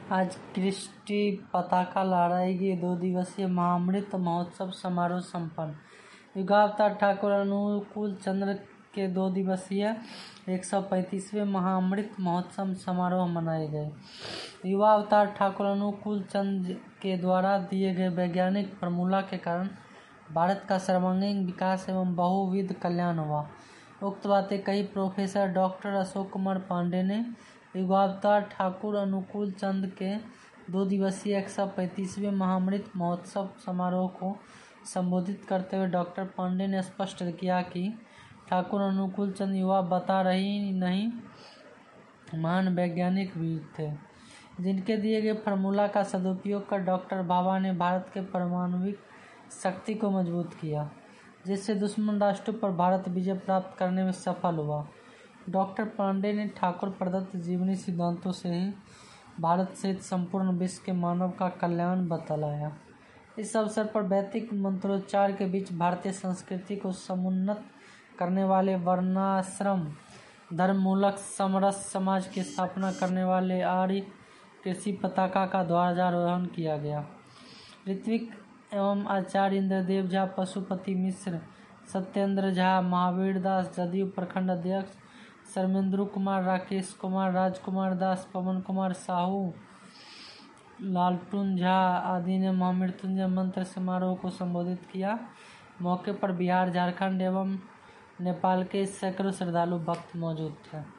आज क्रिस्टी पताका लहराएगी। 2 दिवसीय महाअमृत महोत्सव समारोह संपन्न। युगावतार ठाकुर अनुकूल चंद्र के 2 दिवसीय 135वें महाअमृत महोत्सव समारोह मनाए गए। युवा अवतार ठाकुर अनुकूल चंद्र के द्वारा दिए गए वैज्ञानिक फॉर्मूला के कारण भारत का सर्वांगीण विकास एवं बहुविध कल्याण हुआ। उक्त बातें कही प्रोफेसर डॉक्टर अशोक कुमार पांडे ने। युगावतार ठाकुर अनुकूल चंद के 2 दिवसीय 135वें महाअमृत महोत्सव समारोह को संबोधित करते हुए डॉक्टर पांडे ने स्पष्ट किया कि ठाकुर अनुकूल चंद युवा बता रही नहीं महान वैज्ञानिक भी थे, जिनके दिए गए फॉर्मूला का सदुपयोग कर डॉक्टर भाभा ने भारत के परमाणुविक शक्ति को मजबूत किया, जिससे दुश्मन राष्ट्रों पर भारत विजय प्राप्त करने में सफल हुआ। डॉक्टर पांडे ने ठाकुर प्रदत्त जीवनी सिद्धांतों से ही भारत सहित संपूर्ण विश्व के मानव का कल्याण बतलाया। इस अवसर पर वैदिक मंत्रोच्चार के बीच भारतीय संस्कृति को समुन्नत करने वाले वर्णाश्रम धर्ममूलक समरस समाज की स्थापना करने वाले आर्य कृषि पताका का ध्वजारोहण किया गया। ऋत्विक एवं आचार्य इंद्रदेव झा, पशुपति मिश्र, सत्येंद्र झा, महावीर दास, जदयू प्रखंड अध्यक्ष शर्मेंद्र कुमार, राकेश कुमार, राजकुमार दास, पवन कुमार साहू, लालटून झा आदि ने महामृत्युंजय मंत्र समारोह को संबोधित किया। मौके पर बिहार, झारखंड एवं नेपाल के सैकड़ों श्रद्धालु भक्त मौजूद थे।